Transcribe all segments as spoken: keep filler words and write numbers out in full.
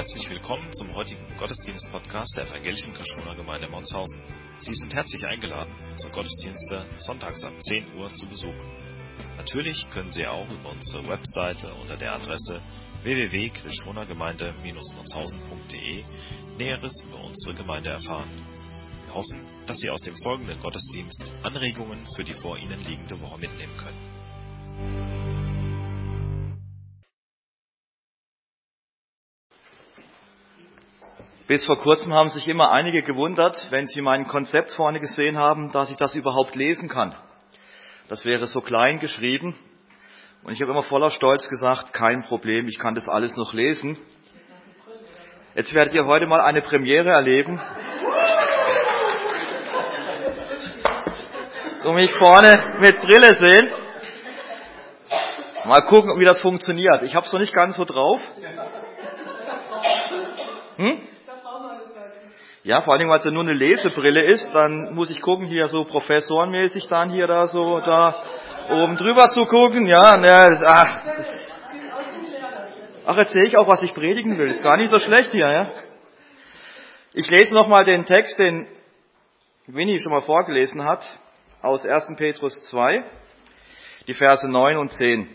Herzlich willkommen zum heutigen Gottesdienst-Podcast der Evangelischen Kaschuner Gemeinde Monshausen. Sie sind herzlich eingeladen, unsere Gottesdienste sonntags ab zehn Uhr zu besuchen. Natürlich können Sie auch über unsere Webseite unter der Adresse w w w punkt kaschunergemeinde Bindestrich monshausen punkt d e Näheres über unsere Gemeinde erfahren. Wir hoffen, dass Sie aus dem folgenden Gottesdienst Anregungen für die vor Ihnen liegende Woche mitnehmen können. Bis vor kurzem haben sich immer einige gewundert, wenn sie mein Konzept vorne gesehen haben, dass ich das überhaupt lesen kann. Das wäre so klein geschrieben. Und ich habe immer voller Stolz gesagt, kein Problem, ich kann das alles noch lesen. Jetzt werdet ihr heute mal eine Premiere erleben. Und mich vorne mit Brille sehen. Mal gucken, wie das funktioniert. Ich habe es noch nicht ganz so drauf. Hm? Ja, vor allem, weil es ja nur eine Lesebrille ist, dann muss ich gucken, hier so professorenmäßig dann hier da so da oben drüber zu gucken. Ja, ne, ach, das, ach, erzähle ich auch, was ich predigen will. Ist gar nicht so schlecht hier, ja. Ich lese nochmal den Text, den Winnie schon mal vorgelesen hat, aus ersten Petrus zwei, die Verse neun und zehn.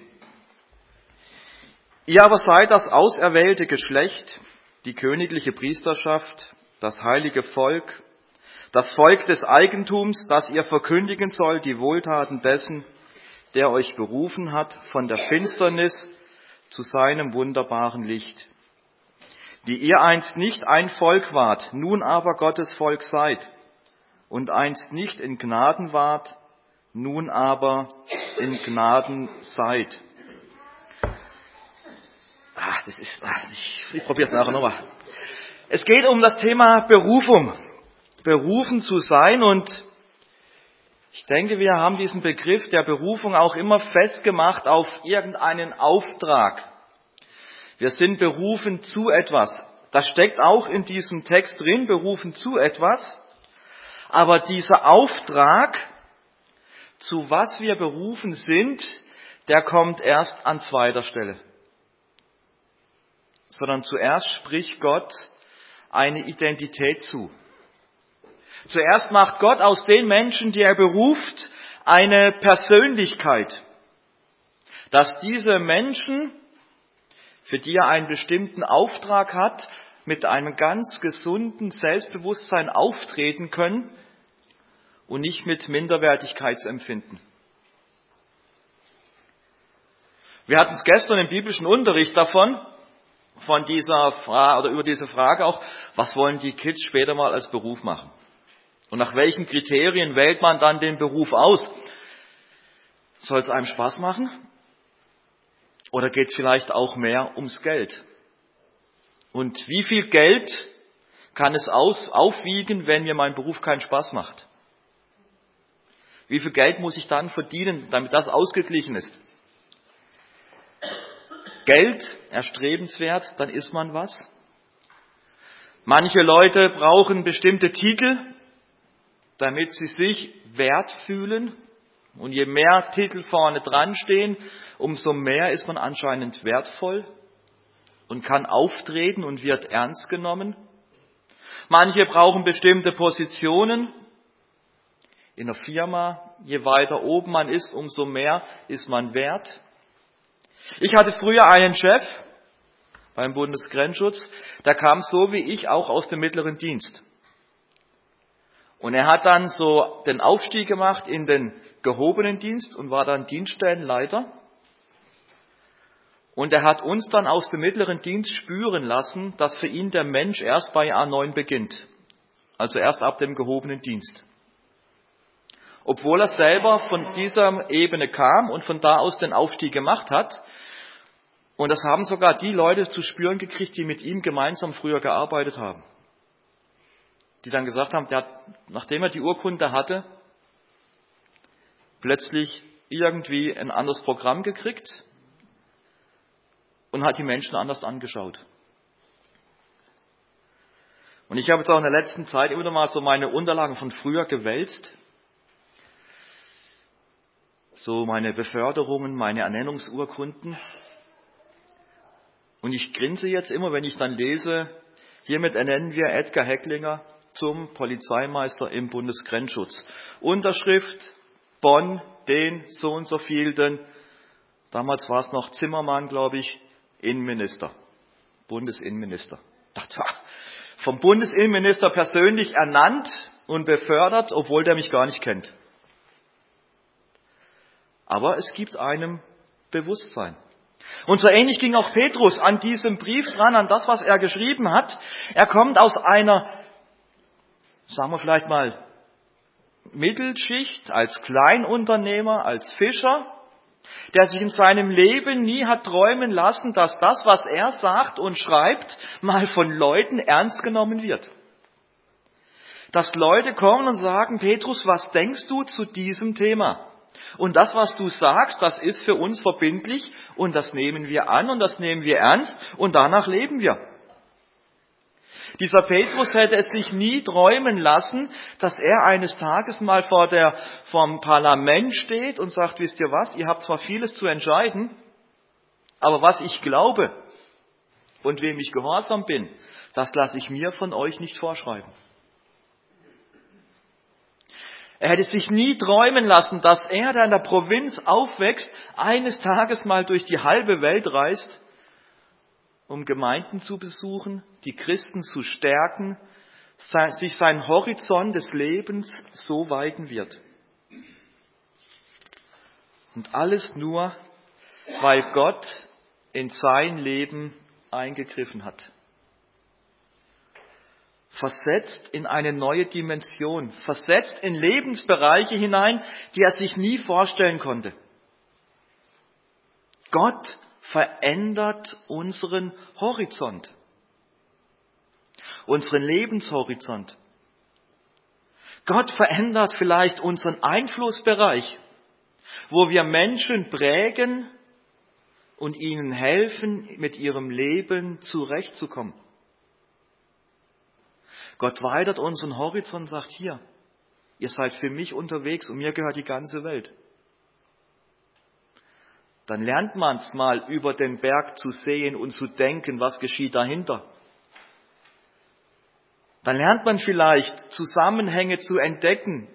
Ihr aber seid das auserwählte Geschlecht, die königliche Priesterschaft, das heilige Volk, das Volk des Eigentums, das ihr verkündigen sollt, die Wohltaten dessen, der euch berufen hat, von der Finsternis zu seinem wunderbaren Licht. Die ihr einst nicht ein Volk wart, nun aber Gottes Volk seid, und einst nicht in Gnaden wart, nun aber in Gnaden seid. Ah, das ist, ah, ich, ich probiere es nachher nochmal. Es geht um das Thema Berufung, berufen zu sein, und ich denke, wir haben diesen Begriff der Berufung auch immer festgemacht auf irgendeinen Auftrag. Wir sind berufen zu etwas. Das steckt auch in diesem Text drin, berufen zu etwas. Aber dieser Auftrag, zu was wir berufen sind, der kommt erst an zweiter Stelle. Sondern zuerst spricht Gott eine Identität zu. Zuerst macht Gott aus den Menschen, die er beruft, eine Persönlichkeit. Dass diese Menschen, für die er einen bestimmten Auftrag hat, mit einem ganz gesunden Selbstbewusstsein auftreten können und nicht mit Minderwertigkeitsempfinden. Wir hatten es gestern im biblischen Unterricht davon, von dieser Frage oder über diese Frage auch, was wollen die Kids später mal als Beruf machen? Und nach welchen Kriterien wählt man dann den Beruf aus? Soll es einem Spaß machen? Oder geht es vielleicht auch mehr ums Geld? Und wie viel Geld kann es aus, aufwiegen, wenn mir mein Beruf keinen Spaß macht? Wie viel Geld muss ich dann verdienen, damit das ausgeglichen ist? Geld, erstrebenswert, dann ist man was. Manche Leute brauchen bestimmte Titel, damit sie sich wert fühlen. Und je mehr Titel vorne dran stehen, umso mehr ist man anscheinend wertvoll und kann auftreten und wird ernst genommen. Manche brauchen bestimmte Positionen in der Firma. Je weiter oben man ist, umso mehr ist man wert. Ich hatte früher einen Chef beim Bundesgrenzschutz, der kam so wie ich auch aus dem mittleren Dienst. Und er hat dann so den Aufstieg gemacht in den gehobenen Dienst und war dann Dienststellenleiter. Und er hat uns dann aus dem mittleren Dienst spüren lassen, dass für ihn der Mensch erst bei A neun beginnt. Also erst ab dem gehobenen Dienst. Obwohl er selber von dieser Ebene kam und von da aus den Aufstieg gemacht hat. Und das haben sogar die Leute zu spüren gekriegt, die mit ihm gemeinsam früher gearbeitet haben. Die dann gesagt haben, der hat, nachdem er die Urkunde hatte, plötzlich irgendwie ein anderes Programm gekriegt und hat die Menschen anders angeschaut. Und ich habe jetzt auch in der letzten Zeit immer mal so meine Unterlagen von früher gewälzt. So meine Beförderungen, meine Ernennungsurkunden. Und ich grinse jetzt immer, wenn ich dann lese, hiermit ernennen wir Edgar Hecklinger zum Polizeimeister im Bundesgrenzschutz. Unterschrift Bonn, den so und so vielten, damals war es noch Zimmermann, glaube ich, Innenminister, Bundesinnenminister. Das war vom Bundesinnenminister persönlich ernannt und befördert, obwohl der mich gar nicht kennt. Aber es gibt einem Bewusstsein. Und so ähnlich ging auch Petrus an diesem Brief dran, an das, was er geschrieben hat. Er kommt aus einer, sagen wir vielleicht mal, Mittelschicht, als Kleinunternehmer, als Fischer, der sich in seinem Leben nie hat träumen lassen, dass das, was er sagt und schreibt, mal von Leuten ernst genommen wird. Dass Leute kommen und sagen, Petrus, was denkst du zu diesem Thema? Und das, was du sagst, das ist für uns verbindlich und das nehmen wir an und das nehmen wir ernst und danach leben wir. Dieser Petrus hätte es sich nie träumen lassen, dass er eines Tages mal vor der, vom Parlament steht und sagt, wisst ihr was, ihr habt zwar vieles zu entscheiden, aber was ich glaube und wem ich gehorsam bin, das lasse ich mir von euch nicht vorschreiben. Er hätte sich nie träumen lassen, dass er, der in der Provinz aufwächst, eines Tages mal durch die halbe Welt reist, um Gemeinden zu besuchen, die Christen zu stärken, sich sein Horizont des Lebens so weiten wird. Und alles nur, weil Gott in sein Leben eingegriffen hat. Versetzt in eine neue Dimension, versetzt in Lebensbereiche hinein, die er sich nie vorstellen konnte. Gott verändert unseren Horizont, unseren Lebenshorizont. Gott verändert vielleicht unseren Einflussbereich, wo wir Menschen prägen und ihnen helfen, mit ihrem Leben zurechtzukommen. Gott weitet unseren Horizont und sagt, hier, ihr seid für mich unterwegs und mir gehört die ganze Welt. Dann lernt man es mal über den Berg zu sehen und zu denken, was geschieht dahinter. Dann lernt man vielleicht Zusammenhänge zu entdecken,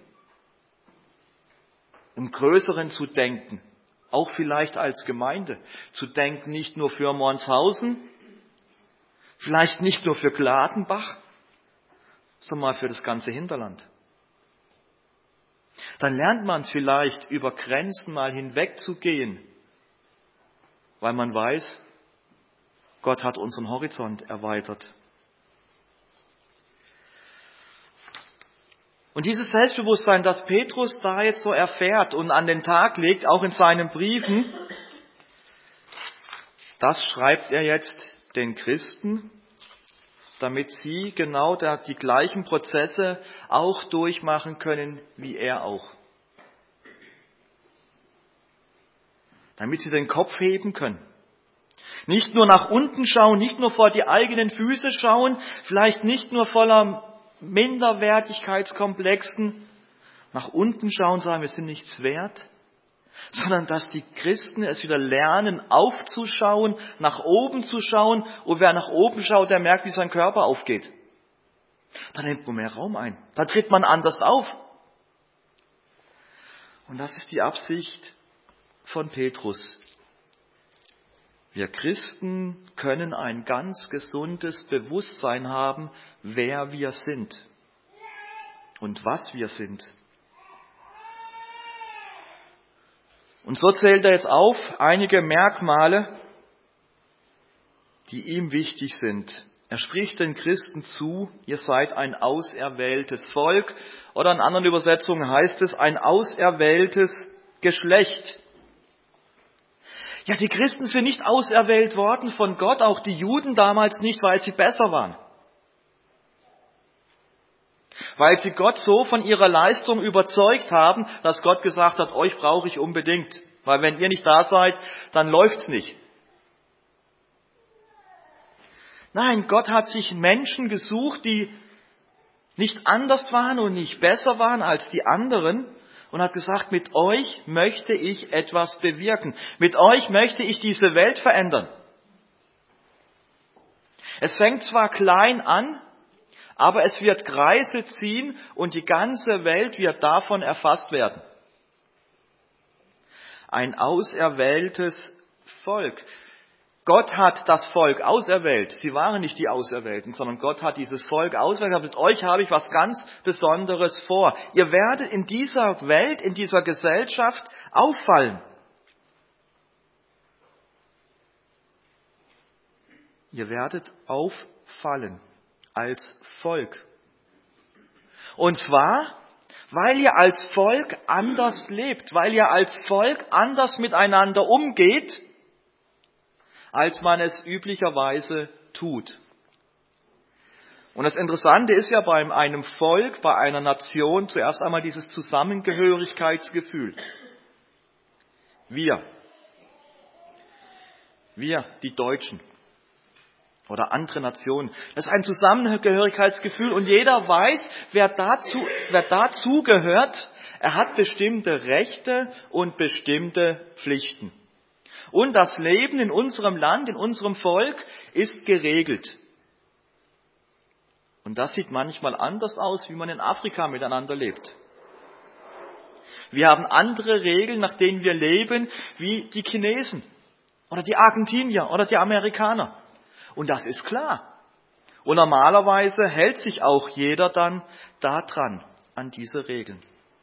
im Größeren zu denken, auch vielleicht als Gemeinde, zu denken nicht nur für Monshausen, vielleicht nicht nur für Gladenbach, sondern mal für das ganze Hinterland. Dann lernt man es vielleicht, über Grenzen mal hinwegzugehen, weil man weiß, Gott hat unseren Horizont erweitert. Und dieses Selbstbewusstsein, das Petrus da jetzt so erfährt und an den Tag legt, auch in seinen Briefen, das schreibt er jetzt den Christen, damit sie genau da die gleichen Prozesse auch durchmachen können, wie er auch. Damit sie den Kopf heben können. Nicht nur nach unten schauen, nicht nur vor die eigenen Füße schauen, vielleicht nicht nur voller Minderwertigkeitskomplexen, nach unten schauen, sagen, wir sind nichts wert, sondern dass die Christen es wieder lernen, aufzuschauen, nach oben zu schauen, und wer nach oben schaut, der merkt, wie sein Körper aufgeht. Dann nimmt man mehr Raum ein, dann tritt man anders auf. Und das ist die Absicht von Petrus. Wir Christen können ein ganz gesundes Bewusstsein haben, wer wir sind und was wir sind. Und so zählt er jetzt auf einige Merkmale, die ihm wichtig sind. Er spricht den Christen zu, ihr seid ein auserwähltes Volk, oder in anderen Übersetzungen heißt es ein auserwähltes Geschlecht. Ja, die Christen sind nicht auserwählt worden von Gott, auch die Juden damals nicht, weil sie besser waren. Weil sie Gott so von ihrer Leistung überzeugt haben, dass Gott gesagt hat, euch brauche ich unbedingt. Weil wenn ihr nicht da seid, dann läuft's nicht. Nein, Gott hat sich Menschen gesucht, die nicht anders waren und nicht besser waren als die anderen, und hat gesagt, mit euch möchte ich etwas bewirken. Mit euch möchte ich diese Welt verändern. Es fängt zwar klein an, aber es wird Kreise ziehen und die ganze Welt wird davon erfasst werden. Ein auserwähltes Volk. Gott hat das Volk auserwählt. Sie waren nicht die Auserwählten, sondern Gott hat dieses Volk auserwählt. Mit euch habe ich was ganz Besonderes vor. Ihr werdet in dieser Welt, in dieser Gesellschaft auffallen. Ihr werdet auffallen als Volk. Und zwar, weil ihr als Volk anders lebt, weil ihr als Volk anders miteinander umgeht, als man es üblicherweise tut. Und das Interessante ist ja bei einem Volk, bei einer Nation zuerst einmal dieses Zusammengehörigkeitsgefühl. Wir, wir, die Deutschen oder andere Nationen, das ist ein Zusammengehörigkeitsgefühl und jeder weiß, wer dazu, wer dazu gehört, er hat bestimmte Rechte und bestimmte Pflichten. Und das Leben in unserem Land, in unserem Volk ist geregelt. Und das sieht manchmal anders aus, wie man in Afrika miteinander lebt. Wir haben andere Regeln, nach denen wir leben, wie die Chinesen oder die Argentinier oder die Amerikaner. Und das ist klar. Und normalerweise hält sich auch jeder dann daran, an diese Regeln.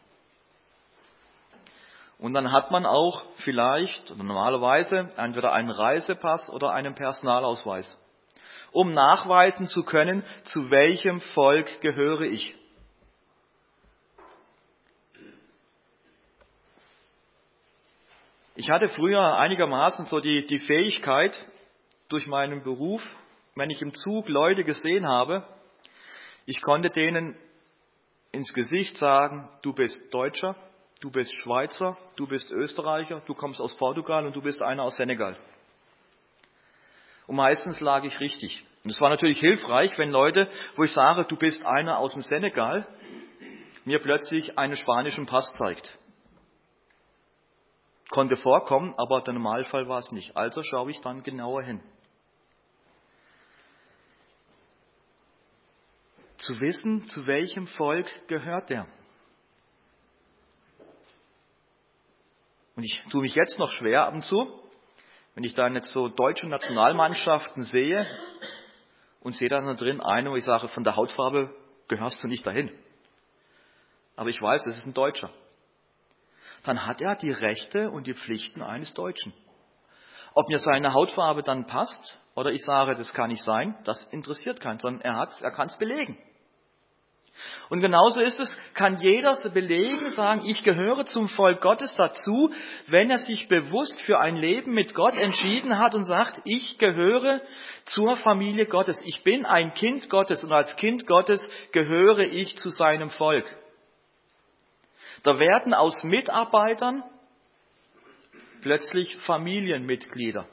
Und dann hat man auch vielleicht, oder normalerweise, entweder einen Reisepass oder einen Personalausweis, um nachweisen zu können, zu welchem Volk gehöre ich. Ich hatte früher einigermaßen so die, die Fähigkeit, durch meinen Beruf, wenn ich im Zug Leute gesehen habe, ich konnte denen ins Gesicht sagen, du bist Deutscher, du bist Schweizer, du bist Österreicher, du kommst aus Portugal und du bist einer aus Senegal. Und meistens lag ich richtig. Und es war natürlich hilfreich, wenn Leute, wo ich sage, du bist einer aus dem Senegal, mir plötzlich einen spanischen Pass zeigt. Konnte vorkommen, aber der Normalfall war es nicht. Also schaue ich dann genauer hin. Zu wissen, zu welchem Volk gehört der. Und ich tue mich jetzt noch schwer ab und zu, wenn ich dann jetzt so deutsche Nationalmannschaften sehe und sehe dann da drin eine, wo ich sage, von der Hautfarbe gehörst du nicht dahin. Aber ich weiß, es ist ein Deutscher. Dann hat er die Rechte und die Pflichten eines Deutschen. Ob mir seine Hautfarbe dann passt oder ich sage, das kann nicht sein, das interessiert keinen, sondern er hat's, er kann es belegen. Und genauso ist es, kann jeder belegen, sagen, ich gehöre zum Volk Gottes dazu, wenn er sich bewusst für ein Leben mit Gott entschieden hat und sagt, ich gehöre zur Familie Gottes. Ich bin ein Kind Gottes und als Kind Gottes gehöre ich zu seinem Volk. Da werden aus Mitarbeitern plötzlich Familienmitglieder.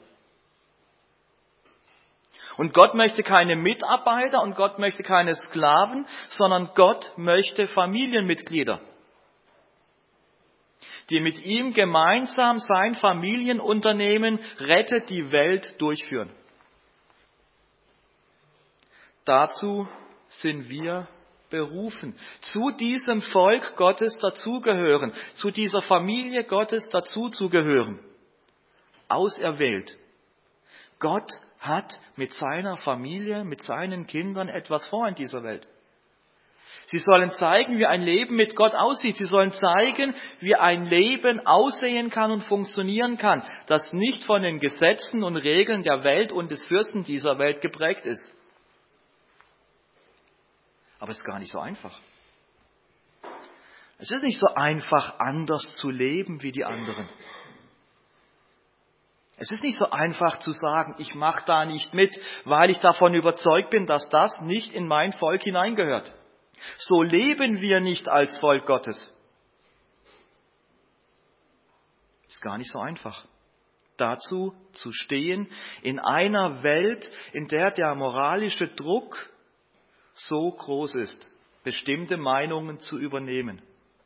Und Gott möchte keine Mitarbeiter und Gott möchte keine Sklaven, sondern Gott möchte Familienmitglieder, die mit ihm gemeinsam sein Familienunternehmen Rettet die Welt durchführen. Dazu sind wir berufen, zu diesem Volk Gottes dazugehören, zu dieser Familie Gottes dazuzugehören. Auserwählt. Gott hat mit seiner Familie, mit seinen Kindern etwas vor in dieser Welt. Sie sollen zeigen, wie ein Leben mit Gott aussieht. Sie sollen zeigen, wie ein Leben aussehen kann und funktionieren kann, das nicht von den Gesetzen und Regeln der Welt und des Fürsten dieser Welt geprägt ist. Aber es ist gar nicht so einfach. Es ist nicht so einfach, anders zu leben wie die anderen. Es ist nicht so einfach zu sagen, ich mache da nicht mit, weil ich davon überzeugt bin, dass das nicht in mein Volk hineingehört. So leben wir nicht als Volk Gottes. Ist gar nicht so einfach. Dazu zu stehen in einer Welt, in der der moralische Druck so groß ist, bestimmte Meinungen zu übernehmen.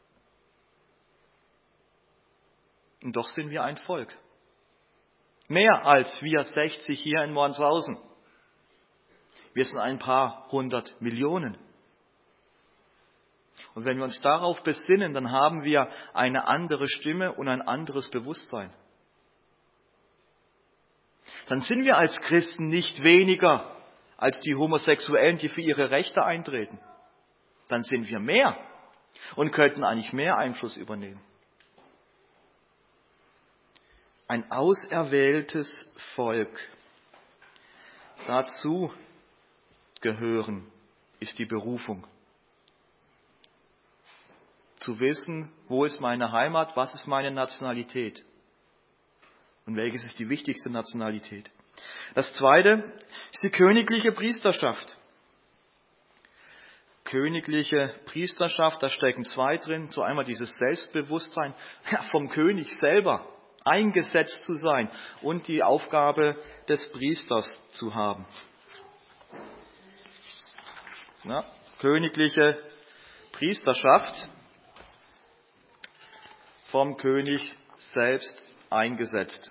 Und doch sind wir ein Volk. Mehr als wir sechzig hier in Mornshausen. Wir sind ein paar hundert Millionen. Und wenn wir uns darauf besinnen, dann haben wir eine andere Stimme und ein anderes Bewusstsein. Dann sind wir als Christen nicht weniger als die Homosexuellen, die für ihre Rechte eintreten. Dann sind wir mehr und könnten eigentlich mehr Einfluss übernehmen. Ein auserwähltes Volk. Dazu gehören ist die Berufung. Zu wissen, wo ist meine Heimat, was ist meine Nationalität und welches ist die wichtigste Nationalität. Das zweite ist die königliche Priesterschaft. Königliche Priesterschaft, da stecken zwei drin. So einmal dieses Selbstbewusstsein ja, vom König selber eingesetzt zu sein und die Aufgabe des Priesters zu haben. Ja, königliche Priesterschaft vom König selbst eingesetzt.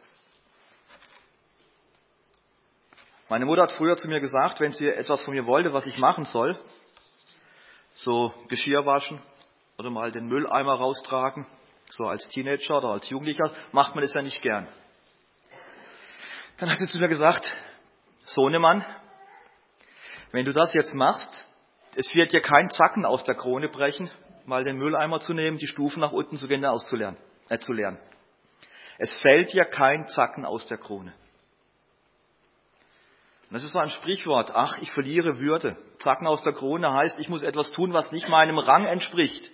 Meine Mutter hat früher zu mir gesagt, wenn sie etwas von mir wollte, was ich machen soll, so Geschirr waschen oder mal den Mülleimer raustragen, so als Teenager oder als Jugendlicher, macht man das ja nicht gern. Dann hat sie zu mir gesagt, Sohnemann, wenn du das jetzt machst, es wird dir kein Zacken aus der Krone brechen, mal den Mülleimer zu nehmen, die Stufen nach unten zu gehen, auszulernen, äh, zu lernen. Es fällt dir kein Zacken aus der Krone. Und das ist so ein Sprichwort, ach, ich verliere Würde. Zacken aus der Krone heißt, ich muss etwas tun, was nicht meinem Rang entspricht.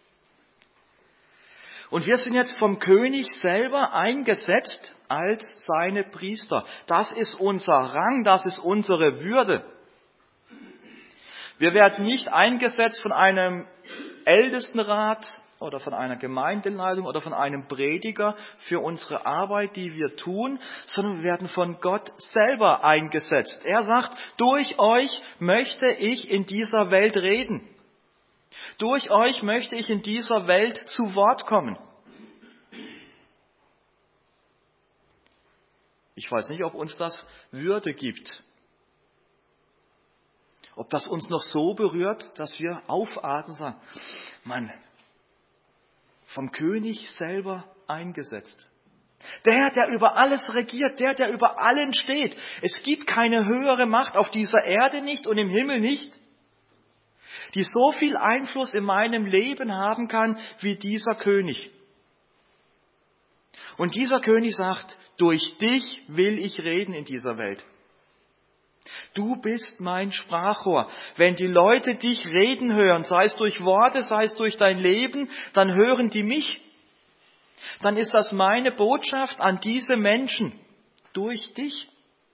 Und wir sind jetzt vom König selber eingesetzt als seine Priester. Das ist unser Rang, das ist unsere Würde. Wir werden nicht eingesetzt von einem Ältestenrat oder von einer Gemeindeleitung oder von einem Prediger für unsere Arbeit, die wir tun, sondern wir werden von Gott selber eingesetzt. Er sagt, durch euch möchte ich in dieser Welt reden. Durch euch möchte ich in dieser Welt zu Wort kommen. Ich weiß nicht, ob uns das Würde gibt. Ob das uns noch so berührt, dass wir aufatmen und sagen, Mann, vom König selber eingesetzt. Der, der über alles regiert, der, der über allen steht. Es gibt keine höhere Macht auf dieser Erde nicht und im Himmel nicht, die so viel Einfluss in meinem Leben haben kann wie dieser König. Und dieser König sagt, durch dich will ich reden in dieser Welt. Du bist mein Sprachrohr. Wenn die Leute dich reden hören, sei es durch Worte, sei es durch dein Leben, dann hören die mich. Dann ist das meine Botschaft an diese Menschen durch dich.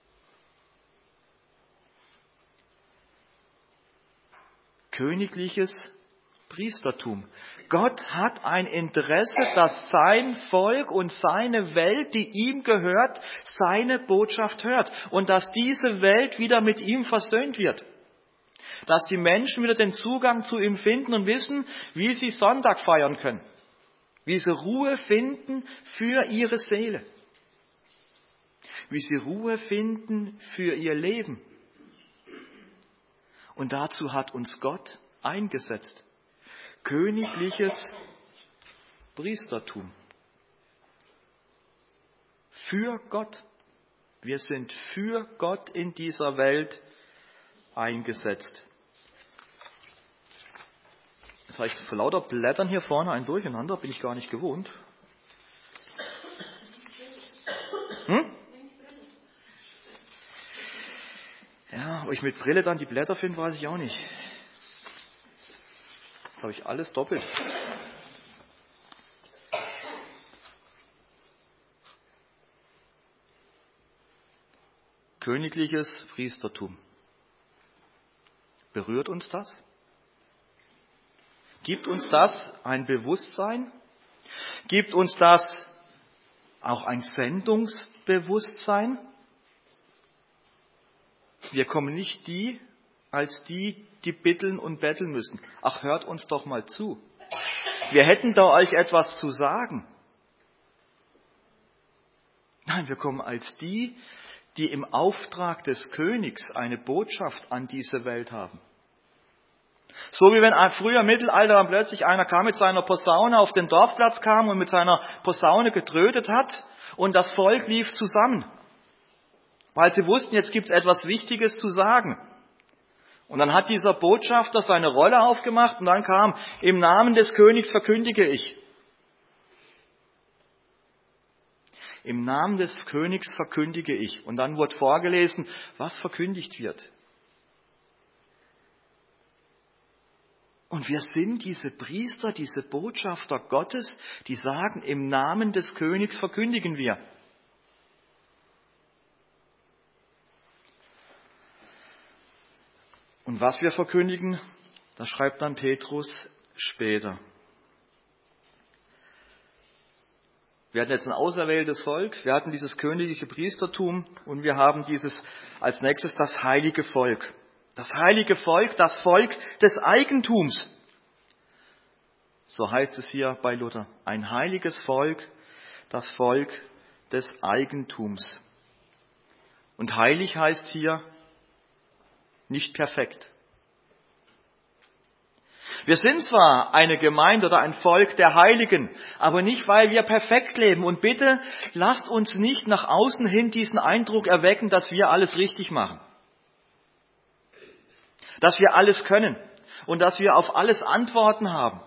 Königliches Priestertum. Gott hat ein Interesse, dass sein Volk und seine Welt, die ihm gehört, seine Botschaft hört und dass diese Welt wieder mit ihm versöhnt wird. Dass die Menschen wieder den Zugang zu ihm finden und wissen, wie sie Sonntag feiern können. Wie sie Ruhe finden für ihre Seele. Wie sie Ruhe finden für ihr Leben. Und dazu hat uns Gott eingesetzt. Königliches Priestertum. Für Gott. Wir sind für Gott in dieser Welt eingesetzt. Jetzt habe ich vor lauter Blättern hier vorne ein Durcheinander, bin ich gar nicht gewohnt. Hm? Ja, ob ich mit Brille dann die Blätter finde, weiß ich auch nicht. Jetzt habe ich alles doppelt. Königliches Priestertum. Berührt uns das? Gibt uns das ein Bewusstsein? Gibt uns das auch ein Sendungsbewusstsein? Wir kommen nicht die als die, die bitteln und betteln müssen. Ach, hört uns doch mal zu. Wir hätten da euch etwas zu sagen. Nein, wir kommen als die, die im Auftrag des Königs eine Botschaft an diese Welt haben. So wie wenn früher im Mittelalter dann plötzlich einer kam mit seiner Posaune auf den Dorfplatz kam und mit seiner Posaune getrötet hat und das Volk lief zusammen, weil sie wussten, jetzt gibt es etwas Wichtiges zu sagen. Und dann hat dieser Botschafter seine Rolle aufgemacht und dann kam, im Namen des Königs verkündige ich. Im Namen des Königs verkündige ich. Und dann wurde vorgelesen, was verkündigt wird. Und wir sind diese Priester, diese Botschafter Gottes, die sagen, im Namen des Königs verkündigen wir. Und was wir verkündigen, das schreibt dann Petrus später. Wir hatten jetzt ein auserwähltes Volk, wir hatten dieses königliche Priestertum und wir haben dieses als nächstes das heilige Volk. Das heilige Volk, das Volk des Eigentums. So heißt es hier bei Luther. Ein heiliges Volk, das Volk des Eigentums. Und heilig heißt hier nicht perfekt. Wir sind zwar eine Gemeinde oder ein Volk der Heiligen, aber nicht, weil wir perfekt leben. Und bitte lasst uns nicht nach außen hin diesen Eindruck erwecken, dass wir alles richtig machen. Dass wir alles können und dass wir auf alles Antworten haben.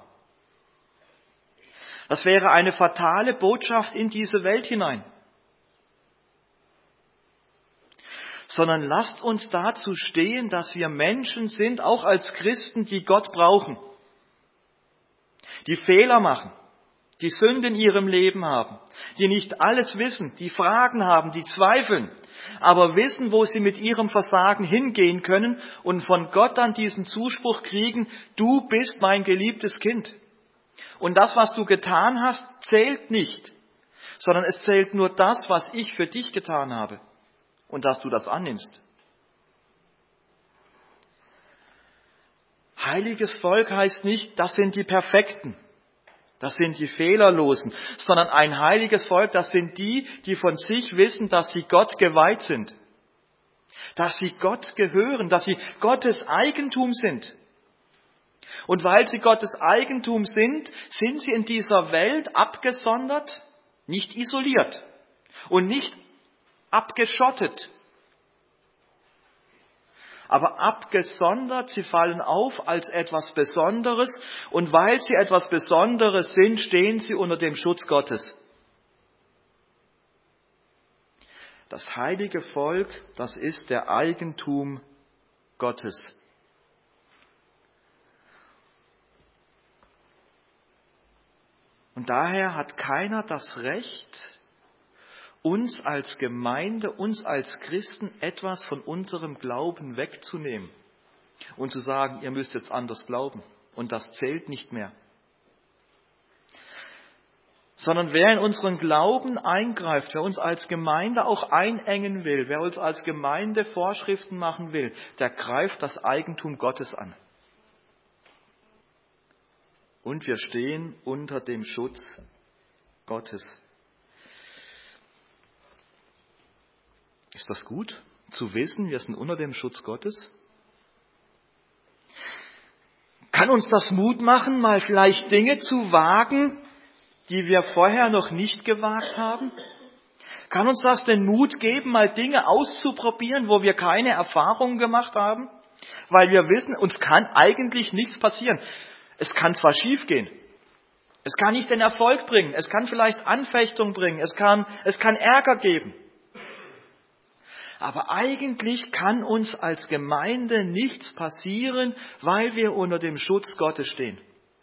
Das wäre eine fatale Botschaft in diese Welt hinein. Sondern lasst uns dazu stehen, dass wir Menschen sind, auch als Christen, die Gott brauchen, die Fehler machen, die Sünde in ihrem Leben haben, die nicht alles wissen, die Fragen haben, die zweifeln, aber wissen, wo sie mit ihrem Versagen hingehen können und von Gott dann diesen Zuspruch kriegen, du bist mein geliebtes Kind. Und das, was du getan hast, zählt nicht, sondern es zählt nur das, was ich für dich getan habe. Und dass du das annimmst. Heiliges Volk heißt nicht, das sind die Perfekten, das sind die Fehlerlosen, sondern ein heiliges Volk, das sind die, die von sich wissen, dass sie Gott geweiht sind, dass sie Gott gehören, dass sie Gottes Eigentum sind. Und weil sie Gottes Eigentum sind, sind sie in dieser Welt abgesondert, nicht isoliert und nicht abgeschottet. Aber abgesondert, sie fallen auf als etwas Besonderes und weil sie etwas Besonderes sind, stehen sie unter dem Schutz Gottes. Das heilige Volk, das ist der Eigentum Gottes. Und daher hat keiner das Recht, uns als Gemeinde, uns als Christen etwas von unserem Glauben wegzunehmen und zu sagen, ihr müsst jetzt anders glauben und das zählt nicht mehr. Sondern wer in unseren Glauben eingreift, wer uns als Gemeinde auch einengen will, wer uns als Gemeinde Vorschriften machen will, der greift das Eigentum Gottes an. Und wir stehen unter dem Schutz Gottes. Ist das gut, zu wissen, wir sind unter dem Schutz Gottes? Kann uns das Mut machen, mal vielleicht Dinge zu wagen, die wir vorher noch nicht gewagt haben? Kann uns das den Mut geben, mal Dinge auszuprobieren, wo wir keine Erfahrungen gemacht haben? Weil wir wissen, uns kann eigentlich nichts passieren. Es kann zwar schief gehen, es kann nicht den Erfolg bringen, es kann vielleicht Anfechtung bringen, es kann, es kann Ärger geben. Aber eigentlich kann uns als Gemeinde nichts passieren, weil wir unter dem Schutz Gottes stehen.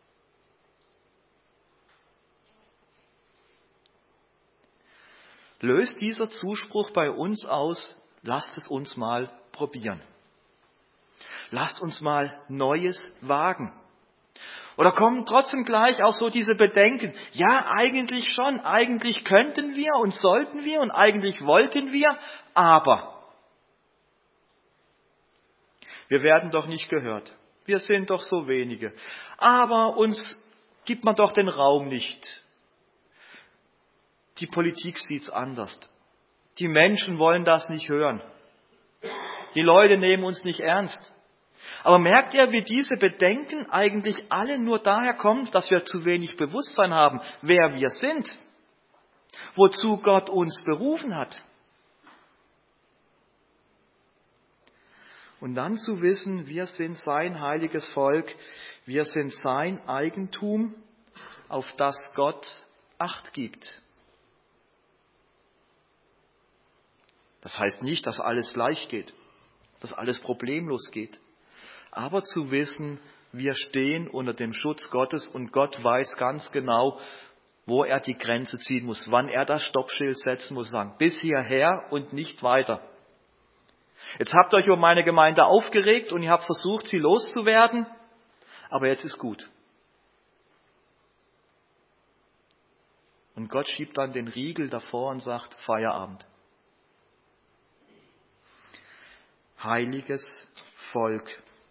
Löst dieser Zuspruch bei uns aus, lasst es uns mal probieren. Lasst uns mal Neues wagen. Oder kommen trotzdem gleich auch so diese Bedenken, ja, eigentlich schon, eigentlich könnten wir und sollten wir und eigentlich wollten wir, aber wir werden doch nicht gehört. Wir sind doch so wenige. Aber uns gibt man doch den Raum nicht. Die Politik sieht's anders. Die Menschen wollen das nicht hören. Die Leute nehmen uns nicht ernst. Aber merkt ihr, wie diese Bedenken eigentlich alle nur daher kommen, dass wir zu wenig Bewusstsein haben, wer wir sind, wozu Gott uns berufen hat. Und dann zu wissen, wir sind sein heiliges Volk, wir sind sein Eigentum, auf das Gott Acht gibt. Das heißt nicht, dass alles leicht geht, dass alles problemlos geht. Aber zu wissen, wir stehen unter dem Schutz Gottes und Gott weiß ganz genau, wo er die Grenze ziehen muss, wann er das Stoppschild setzen muss, sagen, bis hierher und nicht weiter. Jetzt habt ihr euch über meine Gemeinde aufgeregt und ihr habt versucht, sie loszuwerden, aber jetzt ist gut. Und Gott schiebt dann den Riegel davor und sagt, Feierabend. Heiliges Volk.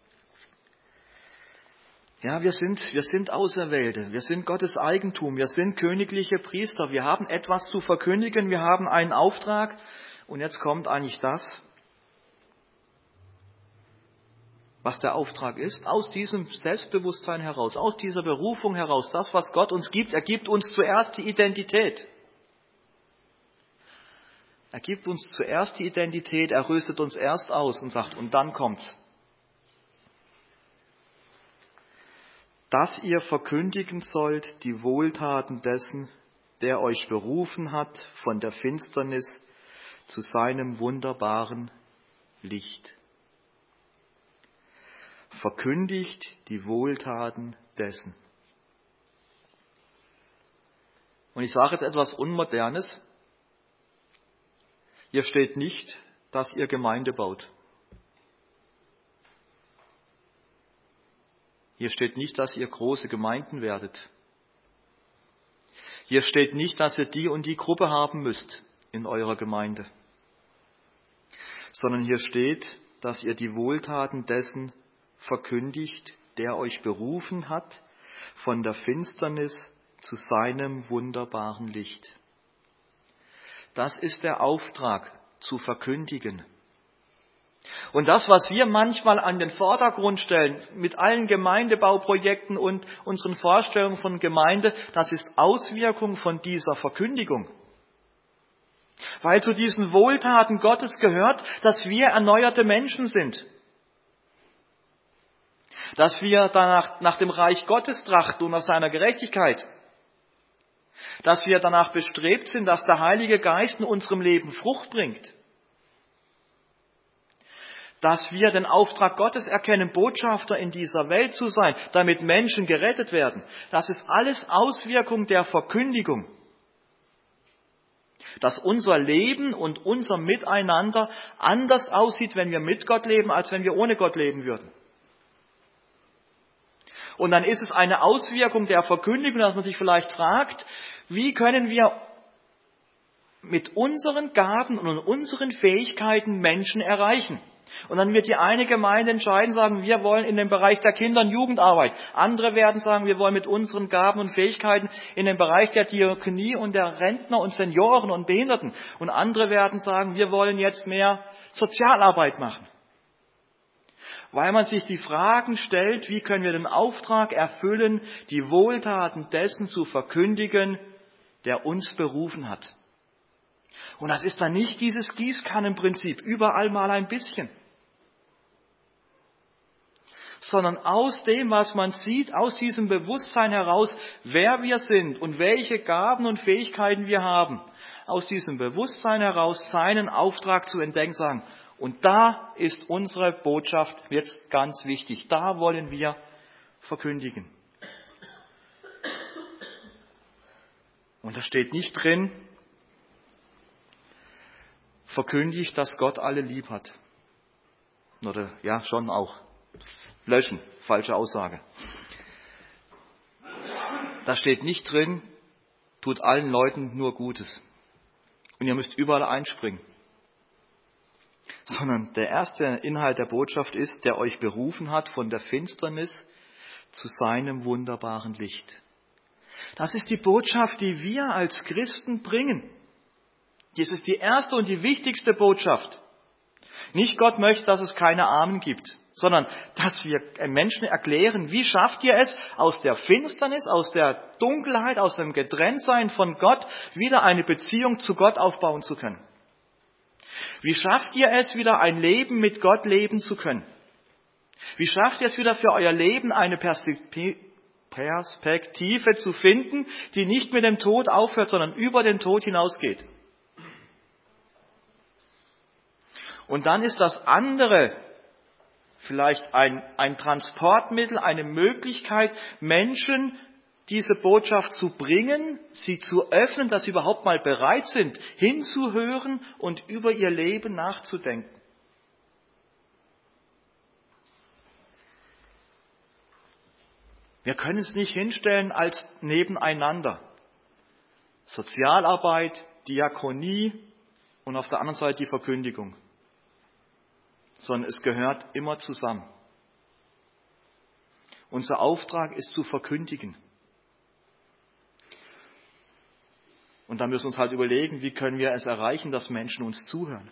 Ja, wir sind, wir sind Auserwählte, wir sind Gottes Eigentum, wir sind königliche Priester, wir haben etwas zu verkündigen, wir haben einen Auftrag und jetzt kommt eigentlich das, was der Auftrag ist, aus diesem Selbstbewusstsein heraus, aus dieser Berufung heraus, das, was Gott uns gibt, er gibt uns zuerst die Identität. Er gibt uns zuerst die Identität, er rüstet uns erst aus und sagt, und dann kommt's. Dass ihr verkündigen sollt die Wohltaten dessen, der euch berufen hat von der Finsternis zu seinem wunderbaren Licht. Verkündigt die Wohltaten dessen. Und ich sage jetzt etwas Unmodernes. Hier steht nicht, dass ihr Gemeinde baut. Hier steht nicht, dass ihr große Gemeinden werdet. Hier steht nicht, dass ihr die und die Gruppe haben müsst in eurer Gemeinde. Sondern hier steht, dass ihr die Wohltaten dessen verkündigt, der euch berufen hat, von der Finsternis zu seinem wunderbaren Licht. Das ist der Auftrag, zu verkündigen. Und das, was wir manchmal an den Vordergrund stellen, mit allen Gemeindebauprojekten und unseren Vorstellungen von Gemeinde, das ist Auswirkung von dieser Verkündigung. Weil zu diesen Wohltaten Gottes gehört, dass wir erneuerte Menschen sind. Dass wir danach nach dem Reich Gottes trachten und nach seiner Gerechtigkeit. Dass wir danach bestrebt sind, dass der Heilige Geist in unserem Leben Frucht bringt. Dass wir den Auftrag Gottes erkennen, Botschafter in dieser Welt zu sein, damit Menschen gerettet werden. Das ist alles Auswirkung der Verkündigung. Dass unser Leben und unser Miteinander anders aussieht, wenn wir mit Gott leben, als wenn wir ohne Gott leben würden. Und dann ist es eine Auswirkung der Verkündigung, dass man sich vielleicht fragt, wie können wir mit unseren Gaben und unseren Fähigkeiten Menschen erreichen? Und dann wird die eine Gemeinde entscheiden, sagen, wir wollen in den Bereich der Kinder- und Jugendarbeit. Andere werden sagen, wir wollen mit unseren Gaben und Fähigkeiten in den Bereich der Diakonie und der Rentner und Senioren und Behinderten. Und andere werden sagen, wir wollen jetzt mehr Sozialarbeit machen. Weil man sich die Fragen stellt, wie können wir den Auftrag erfüllen, die Wohltaten dessen zu verkündigen, der uns berufen hat. Und das ist dann nicht dieses Gießkannenprinzip, überall mal ein bisschen. Sondern aus dem, was man sieht, aus diesem Bewusstsein heraus, wer wir sind und welche Gaben und Fähigkeiten wir haben, aus diesem Bewusstsein heraus seinen Auftrag zu entdecken, sagen, und da ist unsere Botschaft jetzt ganz wichtig, da wollen wir verkündigen. Und da steht nicht drin, verkündigt, dass Gott alle lieb hat. Oder ja, schon auch. Löschen, falsche Aussage. Da steht nicht drin, tut allen Leuten nur Gutes. Und ihr müsst überall einspringen. Sondern der erste Inhalt der Botschaft ist, der euch berufen hat von der Finsternis zu seinem wunderbaren Licht. Das ist die Botschaft, die wir als Christen bringen. Das ist die erste und die wichtigste Botschaft. Nicht Gott möchte, dass es keine Armen gibt, sondern dass wir Menschen erklären, wie schafft ihr es, aus der Finsternis, aus der Dunkelheit, aus dem Getrenntsein von Gott, wieder eine Beziehung zu Gott aufbauen zu können. Wie schafft ihr es, wieder ein Leben mit Gott leben zu können? Wie schafft ihr es wieder für euer Leben eine Perspektive zu finden, die nicht mit dem Tod aufhört, sondern über den Tod hinausgeht? Und dann ist das andere vielleicht ein, ein Transportmittel, eine Möglichkeit, Menschen diese Botschaft zu bringen, sie zu öffnen, dass sie überhaupt mal bereit sind, hinzuhören und über ihr Leben nachzudenken. Wir können es nicht hinstellen als nebeneinander. Sozialarbeit, Diakonie und auf der anderen Seite die Verkündigung. Sondern es gehört immer zusammen. Unser Auftrag ist zu verkündigen. Und da müssen wir uns halt überlegen, wie können wir es erreichen, dass Menschen uns zuhören.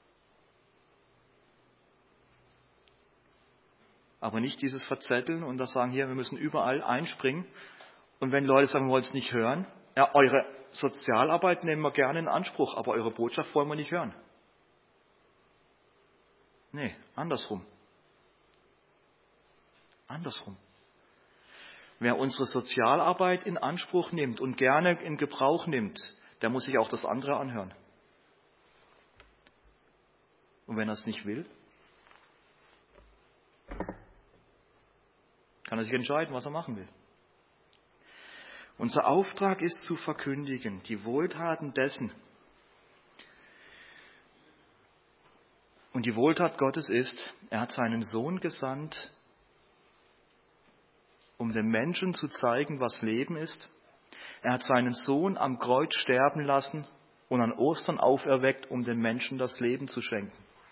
Aber nicht dieses Verzetteln und das sagen, hier, wir müssen überall einspringen. Und wenn Leute sagen, wir wollen es nicht hören, ja, eure Sozialarbeit nehmen wir gerne in Anspruch, aber eure Botschaft wollen wir nicht hören. Nee, andersrum. Andersrum. Wer unsere Sozialarbeit in Anspruch nimmt und gerne in Gebrauch nimmt, der muss sich auch das andere anhören. Und wenn er es nicht will, kann er sich entscheiden, was er machen will. Unser Auftrag ist zu verkündigen, die Wohltaten dessen. Und die Wohltat Gottes ist, er hat seinen Sohn gesandt, um den Menschen zu zeigen, was Leben ist. Er hat seinen Sohn am Kreuz sterben lassen und an Ostern auferweckt, um den Menschen das Leben zu schenken.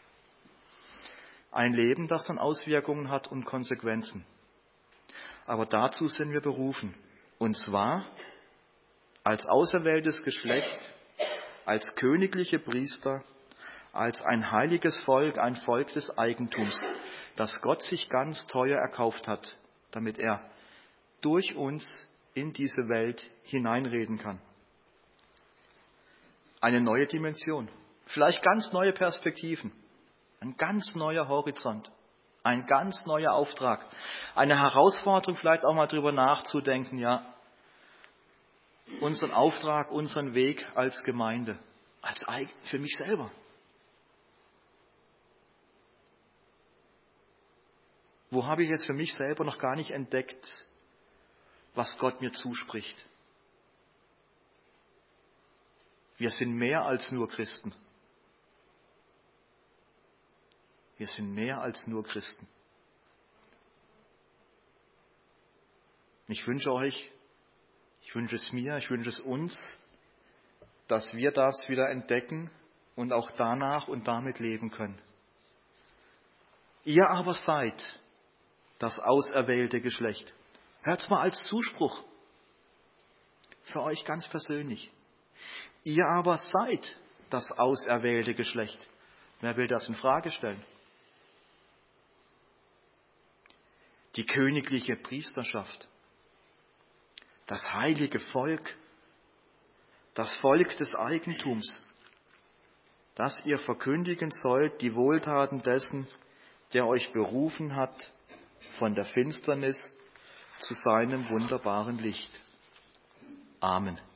Ein Leben, das dann Auswirkungen hat und Konsequenzen. Aber dazu sind wir berufen. Und zwar als auserwähltes Geschlecht, als königliche Priester, als ein heiliges Volk, ein Volk des Eigentums, das Gott sich ganz teuer erkauft hat, damit er durch uns in diese Welt hineinreden kann. Eine neue Dimension, vielleicht ganz neue Perspektiven, ein ganz neuer Horizont, ein ganz neuer Auftrag, eine Herausforderung, vielleicht auch mal drüber nachzudenken, ja, unseren Auftrag, unseren Weg als Gemeinde, als für mich selber. Wo habe ich es für mich selber noch gar nicht entdeckt, was Gott mir zuspricht? Wir sind mehr als nur Christen. Wir sind mehr als nur Christen. Ich wünsche euch, ich wünsche es mir, ich wünsche es uns, dass wir das wieder entdecken und auch danach und damit leben können. Ihr aber seid das auserwählte Geschlecht. Hört's mal als Zuspruch. Für euch ganz persönlich. Ihr aber seid das auserwählte Geschlecht. Wer will das in Frage stellen? Die königliche Priesterschaft. Das heilige Volk. Das Volk des Eigentums. Das ihr verkündigen sollt, die Wohltaten dessen, der euch berufen hat, von der Finsternis zu seinem wunderbaren Licht. Amen.